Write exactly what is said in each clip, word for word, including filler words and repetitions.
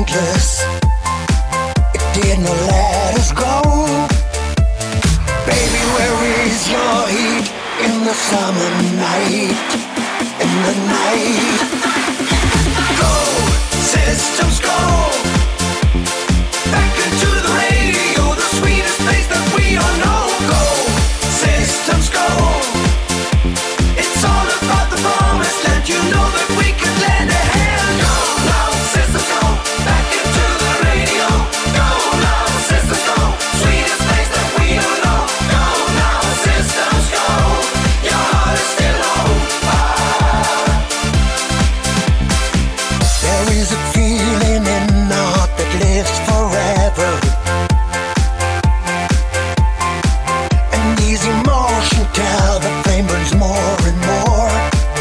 relentless. It did not let us go. Baby, where is your heat in the summer night? In the night. Go, systems go. Back into the radio, the sweetest place that we all know. Go, systems go. It's all about the promised land. You know that we can lend a hand. Go now, systems go. Back into the radio. Go now, systems go. Sweetest place that we all know. Go now, systems go. Your heart is still on fire. There is a feeling in the heart that lives forever. And these emotions tell the flame burns more and more.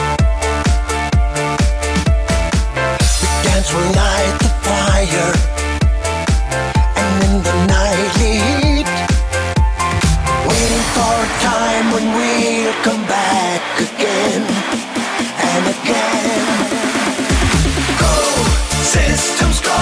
We dance, we'll light the fire. And in the nightly heat, waiting for a time when we'll come back again and again. Go, systems go.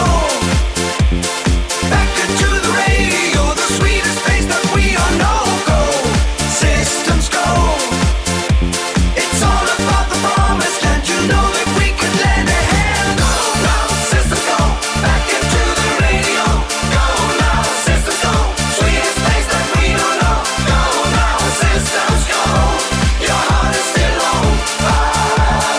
Back into the radio, the sweetest place that we all know. Go, systems go. It's all about the promised land. You know that we can lend a hand. Go now, systems go. Back into the radio. Go now, systems go. Sweetest place that we all know. Go now, systems go. Your heart is still on fire.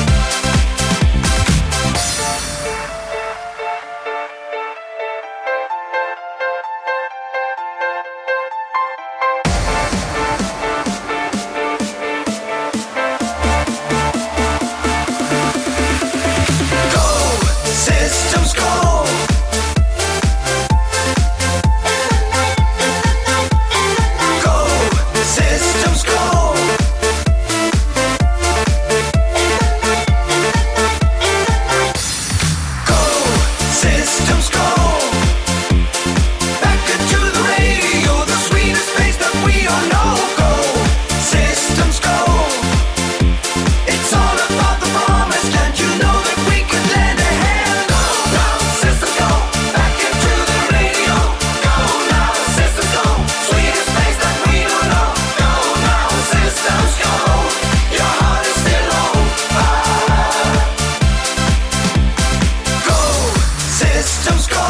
Go, systems go. Go, systems go. Go, systems go. Back into the radio, the sweetest place that we all know. Go, systems go. It's all about the promised land. You know that we can lend a hand. Go now, systems go. Back into the radio. Go now, systems go. Sweetest place that we all know. Go now, systems go. Your heart is still on fire. Go, systems go.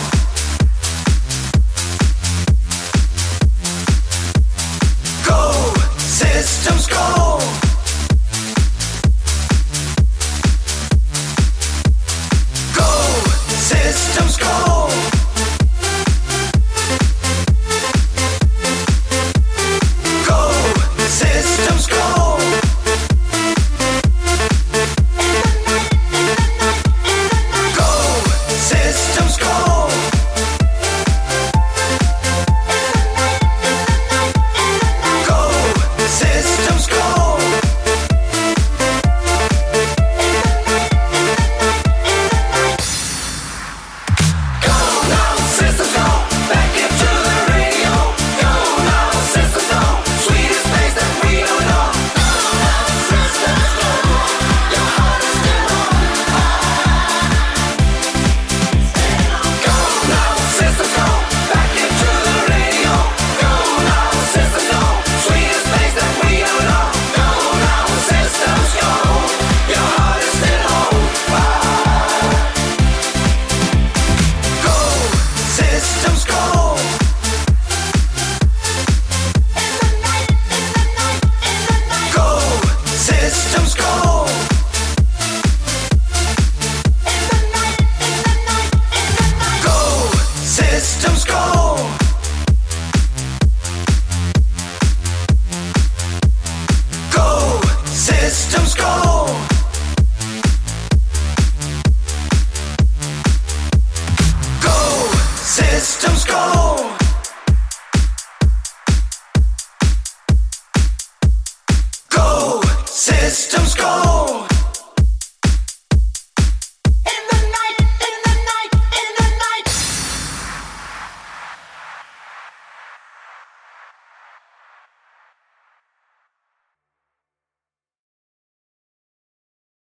Go, systems go. Go, systems go. Go, systems go. Go, systems go. Go, systems go. Go now, systems go. Back into the radio. Go now, systems go. Sweetest place that we all know. Go now, systems go. Your heart is still on fire. Go now, systems go. Back into the radio. Go now, systems go. Sweetest place that we all know. Go now, systems go. Your heart is still on fire. Go, systems go. Go, systems go. Go, systems go. Go, systems go. Go, systems go. Go, systems